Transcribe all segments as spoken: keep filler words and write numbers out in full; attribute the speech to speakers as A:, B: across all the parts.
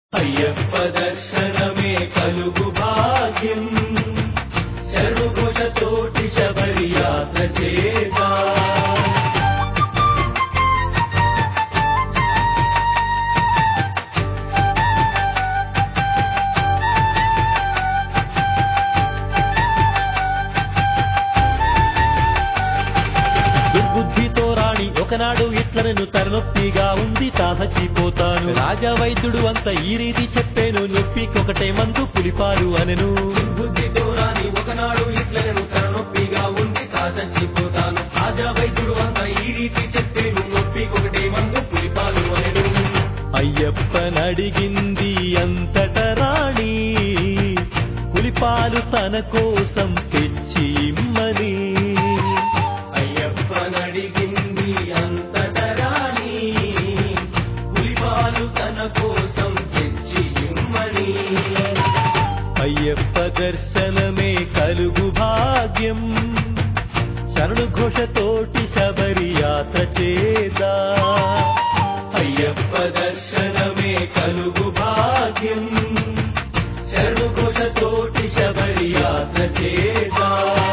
A: అయ్యప్ప దర్శనమే కలుగు భాగ్యం శరణుఘోషతోటి శబరి యాత్ర చేదా దుర్బుద్ధితో రాణి ఒకనాడు ఇట్లను తలనొప్పిగా ఉంది తాహచ్చిపోతాను రాజా వైద్యుడు అంత ఈ రీతి చెప్పేను నొప్పికొకటే మందు పులిపాలు అనెను దుర్బుద్ధితో రాణి ఒకనాడు ఇట్లను తలనొప్పిగా ఉంది తాహచ్చిపోతాను రాజా వైద్యుడు అంత ఈ రీతి చెప్పేను నొప్పికొకటే మందు పులిపాలు అనెను అయ్యప్పనడిగింది అంతట రాణి పులిపాలు తన కోసం తెచ్చి ఇమ్మని అయ్యప్పనడిగింది అంతట రాణి పులిపాలు తన కోసం తెచ్చి ఇమ్మని అయ్యప్ప దర్శనమే కలుగు భాగ్యం శరణుఘోషతోటి శబరి యాత్ర చేదా అయ్యప్ప దర్శనమే కలుగు భాగ్యం శరణుఘోషతోటి శబరి యాత్ర చేదా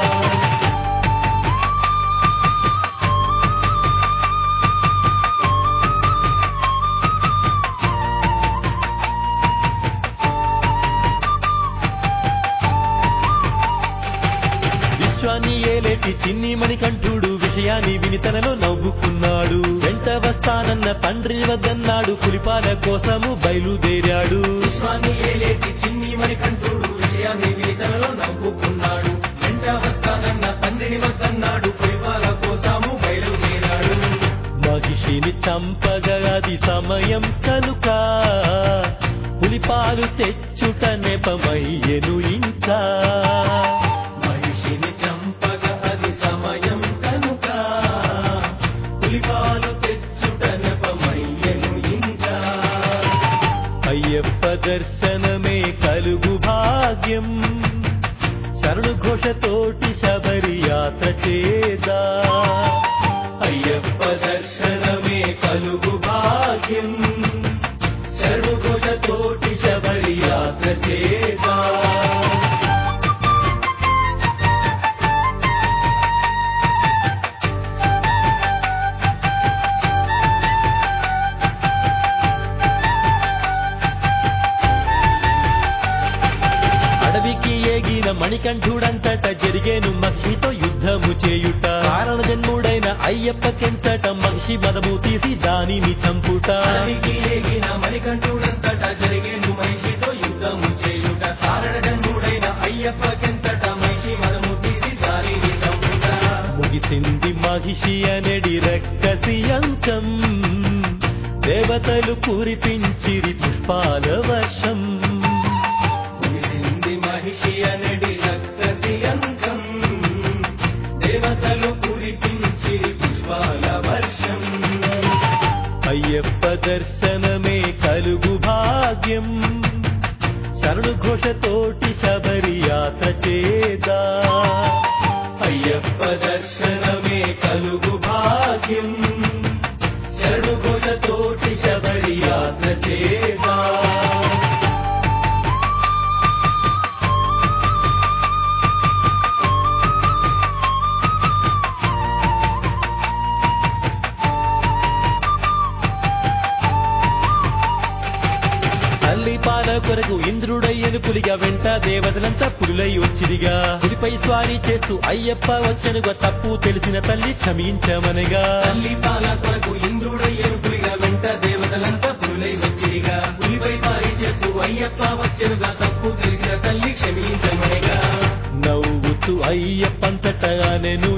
A: విశ్వాన్ని ఏలేటి చిన్ని మణికంఠుడు విషయాన్ని విని తనలో నవ్వుకున్నాడు వెంట వస్తానన్న తండ్రి వద్దన్నాడు పులిపాల కోసము బయలుదేరాడు విశ్వాన్ని ఏలేటి చిన్ని మణికంఠుడు విషయాన్ని విని తనలో నవ్వుకున్నాడు వెంట వస్తానన్న తండ్రిని వద్దన్నాడు పులిపాల కోసము బయలుదేరాడు మహిషిని చంపగా అది సమయం కనుక పులిపాలు తెచ్చుట నెపమయ్యెను ఇంకా అయ్యప్ప దర్శనమే కలుగు భాగ్యం శరణుఘోషతోటి శబరి యాత్ర చేదా అయ్యప్ప దర్శనమే కలుగు భాగ్యం శరణుఘోషతోటి శబరి యాత్ర చేదా మణికంఠుడంతట జరిగేను మహిషితో యుద్ధము చేయుట కారణ జన్ముడైన అయ్యప్పకెంతట మహిషి మదము తీసి దానిని చంపుట మణికంఠుడంతట జరిగేను మహిషితో యుద్ధము చేయుట కారణ జన్ముడైన అయ్యప్పకెంతట మహిషి మదము తీసి దానిని చంపుట ముగిసింది మహిషి అనెడి రక్కసి అంకం దేవతలు కురిపించిరి పుష్పాల వర్షం మహిషి అనడి రక్కసి అంకం దేవతలు కురిపించి పుష్పాల వర్షం అయ్యప్ప దర్శనమే కలుగు భాగ్యం శరణుఘోషతోటి శబరి యాత్ర చేదా అయ్యప్ప దర్శనమే కలుగు భాగ్యం శరణుఘోషతోటి శబరి యాత్ర చేదా పాల కొరకు ఇంద్రుడయ్యను పులిగా వెంట దేవతలంతా పులులై వచ్చిరిగా పులిపై స్వారీ చేస్తూ అయ్యప్ప వచ్చనుగా తప్పు తెలిసిన తల్లి క్షమించమనగా తల్లి పాల కొరకు ఇంద్రుడయ్యను పులిగా వెంట దేవతలంతా పులులై వచ్చిరిగా పులిపై స్వారీ చేస్తూ అయ్యప్ప వచ్చనుగా తప్పు తెలిసిన తల్లి క్షమించమనగా నవ్వుతూ అయ్యప్పంతటా నేను